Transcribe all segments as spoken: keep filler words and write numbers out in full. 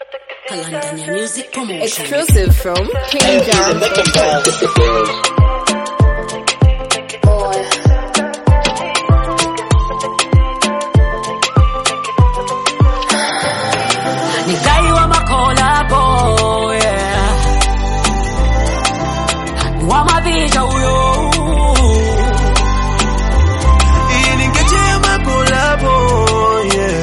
Kalandania Music Promotion. Exclusive from King Jam. Nikai wa makola boy, yeah. Wa mavija uyo. Iningeche makola boy, yeah.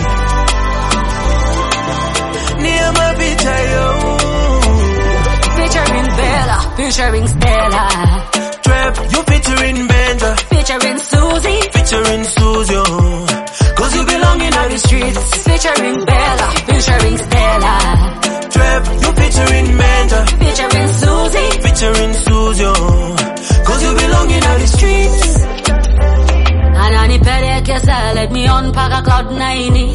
Niya mavija yo. Featuring Bella, featuring Stella. Trap, you featuring Benja, featuring Susie, featuring Susie. Cause you belong in all the streets. Featuring Bella, featuring Stella. Trap, you featuring Benja, featuring Susie, featuring Susie. Cause you belong in all the streets. Anani peleke sa, let me unpack a cloud nine.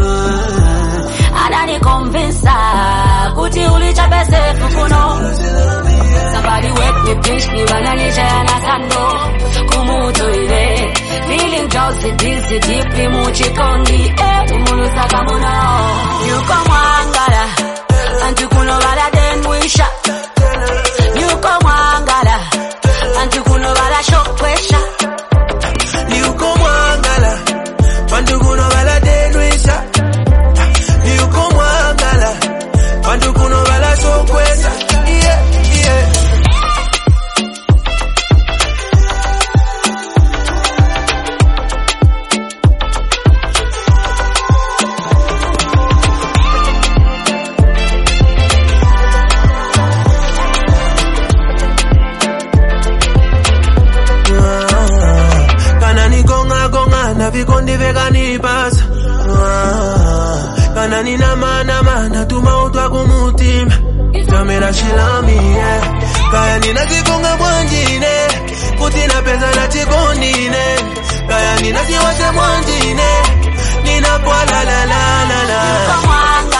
Anani convince her, kuti ulicha bese fukuno. Somebody wake me, pinch me, banani jana sando. Kumuto ile, feeling drowsy, dizzy, deeply muchikondi. Eh, umulu sakamuno. You come wangala, and you kuno bala den wisha. You come wangala, and you kuno bala shock pressure. You come wangala, and you kuno bala den wisha. You come wangala, and you kuno bala shock pressure. Yeah, yeah. Vikondi vegani pasa Kana nina mana mana Tuma utwa kumutima Kamera shilami yeah. Kaya nina zikonga mwanjine Kutina pesa na chikondine Kaya nina ziwase mwanjine Nina kwa la la la la la.